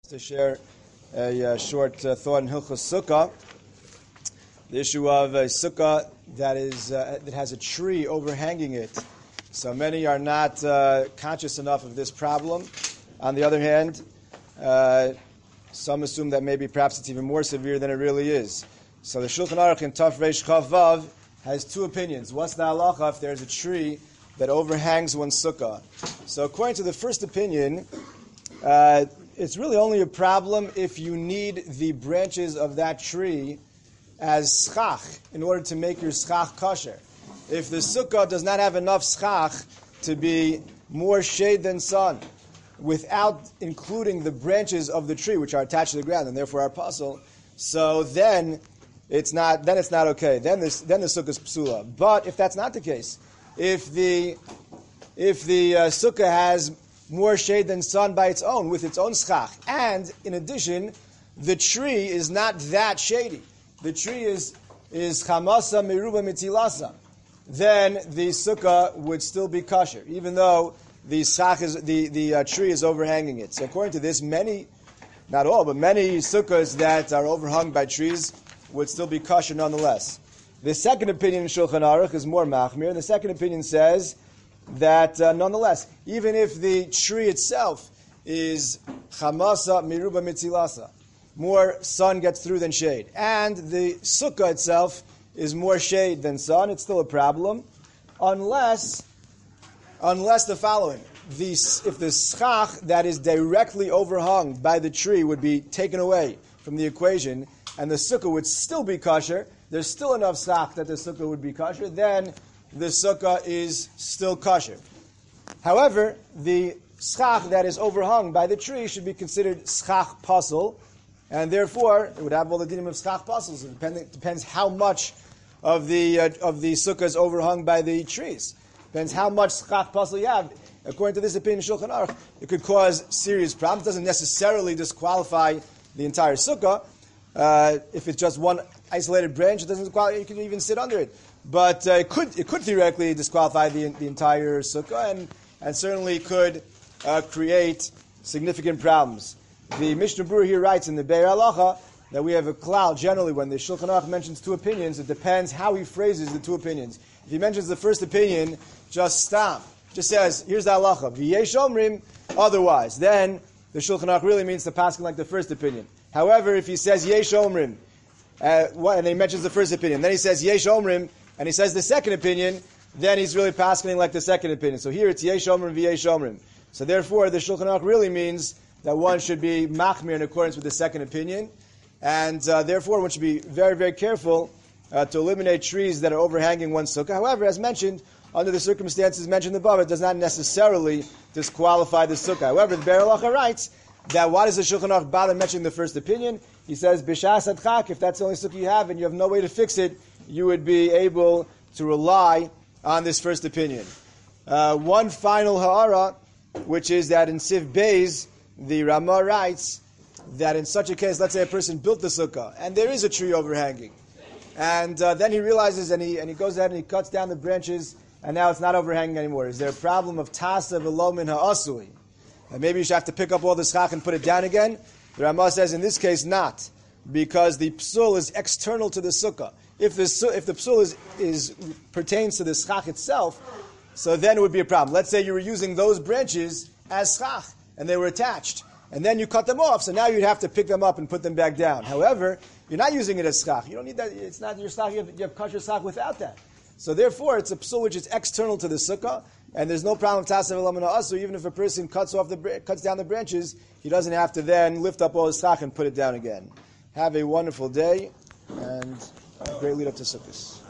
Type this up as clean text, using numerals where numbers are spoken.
To share a short thought in Hilchos Sukkah, the issue of a sukkah that has a tree overhanging it. So many are not conscious enough of this problem. On the other hand, some assume that maybe perhaps it's even more severe than it really is. So the Shulchan Aruch in Taf Reish Chav Vav has two opinions. What's the halacha if there's a tree that overhangs one sukkah? So according to the first opinion, it's really only a problem if you need the branches of that tree as schach in order to make your schach kosher. If the sukkah does not have enough schach to be more shade than sun, without including the branches of the tree which are attached to the ground and therefore are puzzle, so then it's not okay. Then the sukkah is psula. But if that's not the case, if the sukkah has more shade than sun by its own, with its own schach, and in addition, the tree is not that shady. The tree is chamasa meruba mitzilasa. Then the sukkah would still be kosher, even though the schach is the tree is overhanging it. So according to this, many, not all, but many sukkahs that are overhung by trees would still be kosher nonetheless. The second opinion in Shulchan Aruch is more machmir. The second opinion says that nonetheless, even if the tree itself is chamasa miruba mitzilasa, more sun gets through than shade, and the sukkah itself is more shade than sun, it's still a problem, unless the following: if the schach that is directly overhung by the tree would be taken away from the equation, and the sukkah would still be kosher, there's still enough schach that the sukkah would be kosher, then the sukkah is still kosher. However, the schach that is overhung by the tree should be considered schach pasul, and therefore it would have all the dinim of schach pasuls. It depends how much of the sukkah is overhung by the trees. Depends how much schach pasul you have. According to this opinion, Shulchan Aruch, it could cause serious problems. It doesn't necessarily disqualify the entire sukkah. If it's just one isolated branch, it doesn't disqualify. You can even sit under it. But it could theoretically disqualify the entire sukkah, and certainly could create significant problems. The Mishnah Berurah here writes in the Be'er Halacha that we have a klal. Generally, when the Shulchan Aruch mentions two opinions, it depends how he phrases the two opinions. If he mentions the first opinion, just says, here's the halacha, v'yesh omrim, otherwise, then the Shulchan Aruch really means to paskin like the first opinion. However, if he says yesh omrim, and he mentions the first opinion, then he says yesh omrim, and he says the second opinion, then he's really paskening like the second opinion. So here it's yesh omrim v'yesh omrim. So therefore, the Shulchan Aruch really means that one should be machmir in accordance with the second opinion, and therefore one should be very, very careful to eliminate trees that are overhanging one sukkah. However, as mentioned, under the circumstances mentioned above, it does not necessarily disqualify the sukkah. However, the Be'er Halacha writes that why does the Shulchan Aruch bother mentioning the first opinion? He says, b'shas adchak, if that's the only sukkah you have and you have no way to fix it, you would be able to rely on this first opinion. One final ha'ara, which is that in Siv Beis, the Ramah writes that in such a case, let's say a person built the sukkah, and there is a tree overhanging, and then he realizes, and he goes ahead and he cuts down the branches, and now it's not overhanging anymore. Is there a problem of tasa v'lo min ha'asui? And maybe you should have to pick up all the schach and put it down again? The Ramah says in this case not, because the psul is external to the sukkah. If the psul pertains to the schach itself, so then it would be a problem. Let's say you were using those branches as schach, and they were attached, and then you cut them off, so now you'd have to pick them up and put them back down. However, you're not using it as schach. You don't need that. It's not your schach. You have kosher schach without that. So therefore, it's a psul which is external to the sukkah, and there's no problem with tasav elamina asu. Even if a person cuts down the branches, he doesn't have to then lift up all his schach and put it down again. Have a wonderful day, and a great lead up to Sukkot.